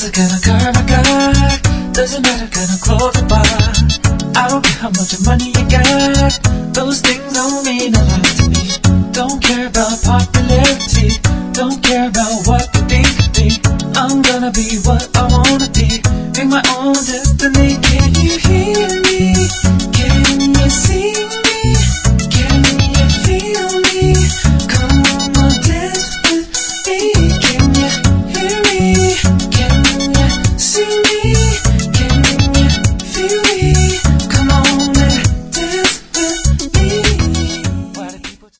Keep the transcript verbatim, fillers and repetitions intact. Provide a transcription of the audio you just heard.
the kind of car I got, doesn't matter kind of clothes I buy. I don't care how much money you got, those things don't mean a lot to me. Don't care about popularity, don't care about what the be could be. I'm gonna be what I wanna be, make my own destiny. Can you hear me? Can you see